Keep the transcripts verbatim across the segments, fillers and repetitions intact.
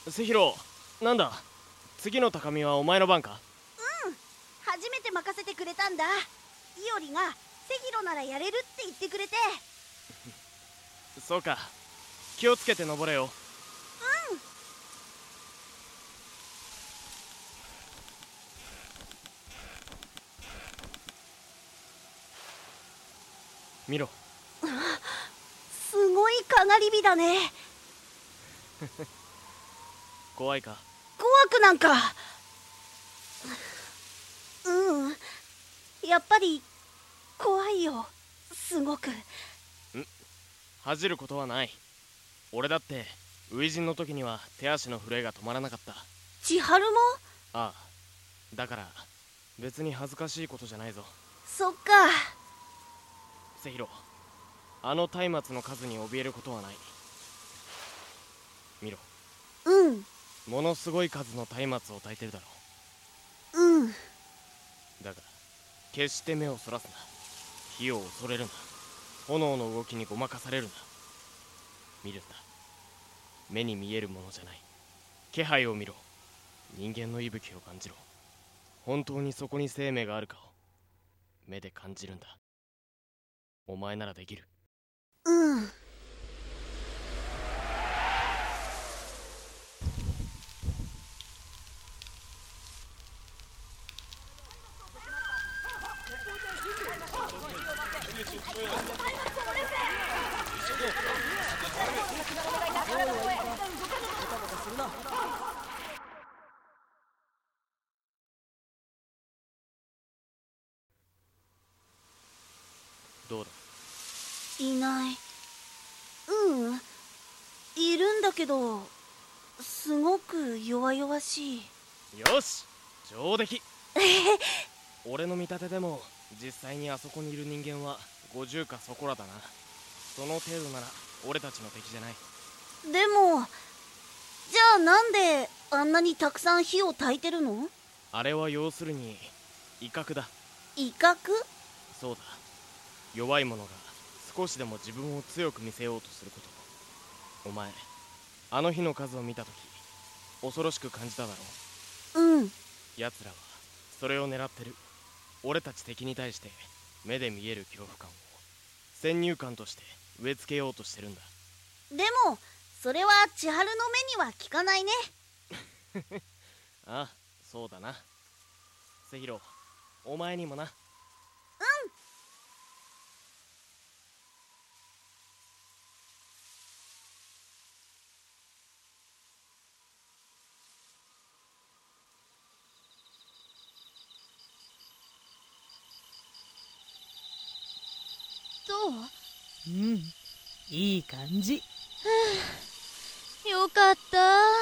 セヒロ、なんだ、次の高みはお前の番か？ うん、初めて任せてくれたんだ。イオリがセヒロならやれるって言ってくれて。 そうか、気をつけて登れよ。 うん。 見ろ。 すごいかがり火だね。 怖いか？ 怖くなんか。うん、やっぱり怖いよ、すごく。ん？ 恥じることはない。俺だって初陣の時には手足の震えが止まらなかった。 千春も？ ああ、だから別に恥ずかしいことじゃないぞ。 そっか。 セヒロ、あの松明の数に怯えることはない。見ろ。 うん。 ものすごい数の松明を焚いてるだろう。うん。 だが決して目をそらすな。火を恐れるな。炎の動きにごまかされるな。見るんだ。目に見えるものじゃない。気配を見ろ。人間の息吹を感じろ。本当にそこに生命があるかを目で感じるんだ。お前ならできる。 うん。 どうだ？ いない。うん、いるんだけど、すごく弱々しい。 よし、上出来。俺の見立てでも実際にあそこにいる人間はごじゅうかそこらだな。その程度なら俺たちの敵じゃない。 でも、じゃあなんであんなにたくさん火を焚いてるの？ あれは要するに威嚇だ。 威嚇？ そうだ、弱い者が少しでも自分を強く見せようとすること。お前、あの火の数を見たとき恐ろしく感じただろう。うん。 奴らはそれを狙ってる。俺たち敵に対して目で見える恐怖感を先入観として植え付けようとしてるんだ。 でもそれは千春の目には効かないね。 ああ、そうだな。セヒロ、お前にもな。うん。 どう？ うん、いい感じ。 よかった。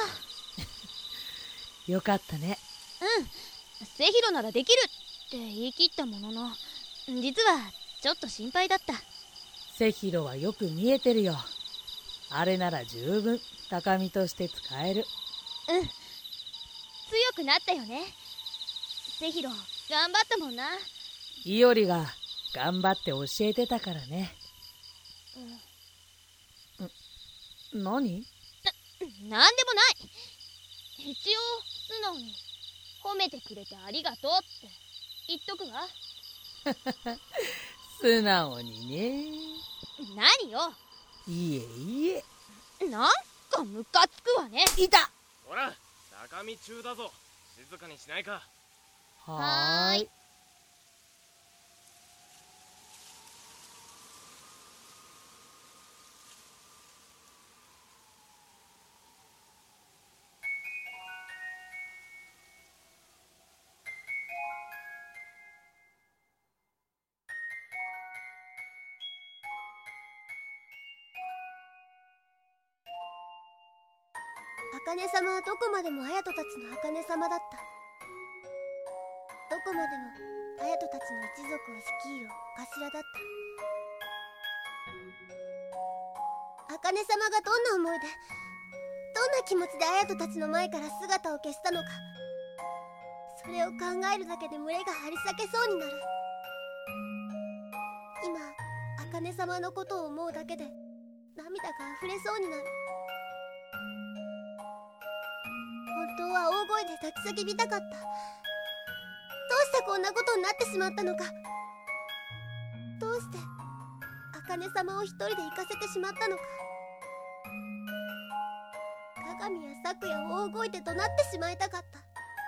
よかったね。 うん、セヒロならできるって言い切ったものの、実はちょっと心配だった。 セヒロはよく見えてるよ。あれなら十分高みとして使える。 うん、強くなったよね。セヒロ頑張ったもんな。 イオリが頑張って教えてたからね。うん、何？ な、なんでもない。一応素直に褒めてくれてありがとうって言っとくわ。 素直にね。 何よ。 いえいえ。 なんかムカつくわね。 いた。 ほら、高み中だぞ。静かにしないか。 はーい。 茜様はどこまでも隼人たちの茜様だった。どこまでも隼人たちの一族を率いる頭だった。茜様がどんな思いで、どんな気持ちで隼人たちの前から姿を消したのか、それを考えるだけで胸が張り裂けそうになる。今、茜様のことを思うだけで涙が溢れそうになる。 当は大声で泣き叫びたかった。どうしてこんなことになってしまったのか。どうして茜様を一人で行かせてしまったのか。鏡や咲夜を大声で怒鳴ってしまいたかった。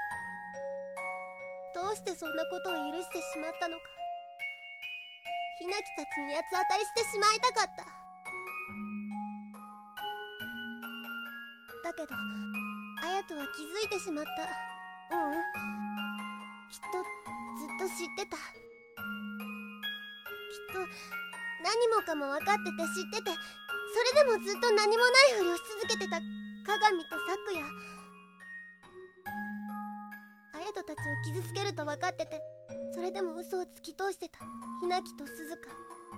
どうしてそんなことを許してしまったのか。ひなきたちに八つ当たりしてしまいたかった。だけど綾人は気づいてしまった。ううん、きっとずっと知ってた。きっと何もかも分かってて知ってて、それでもずっと何もないふりをし続けてた鏡と咲夜。綾人たちを傷つけると分かってて、それでも嘘を突き通してたひなきと鈴香。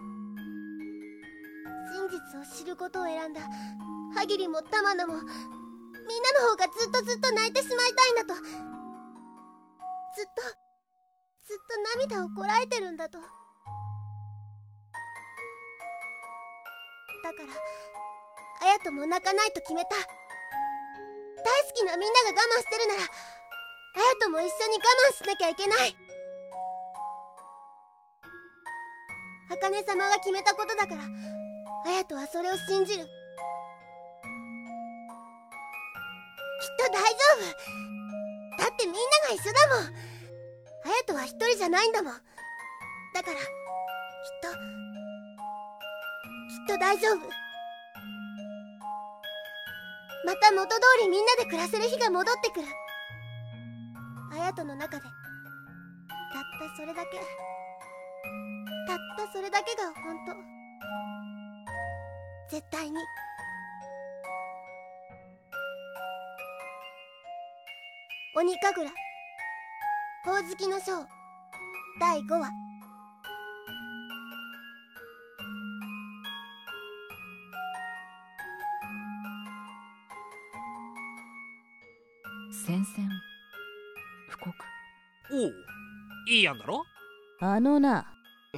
真実を知ることを選んだ歯切も玉名も、みんなの方がずっとずっと泣いてしまいたいんだと。ずっとずっと涙をこらえてるんだと。だから綾人も泣かないと決めた。大好きなみんなが我慢してるなら綾人も一緒に我慢しなきゃいけない。茜様が決めたことだから綾人はそれを信じる。きっと大丈夫だってみんなが一緒だもん。綾人は一人じゃないんだもん。だからきっときっと大丈夫。また元通りみんなで暮らせる日が戻ってくる。綾人の中でたったそれだけ、たったそれだけが本当。絶対に。鬼神楽ほおずきの章だいごわ。 宣戦布告。 おう、いいやんだろ。 あのな、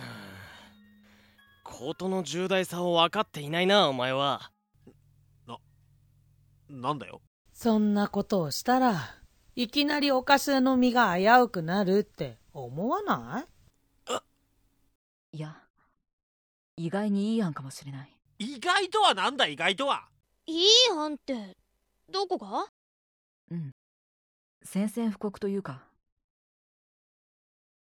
事の重大さを分かっていないな、お前は。 な、なんだよ。 そんなことをしたらいきなりお頭の身が危うくなるって思わない？ いや、意外にいい案かもしれない。 意外とはなんだ、意外とは。 いい案ってどこが？ うん、宣戦布告というか、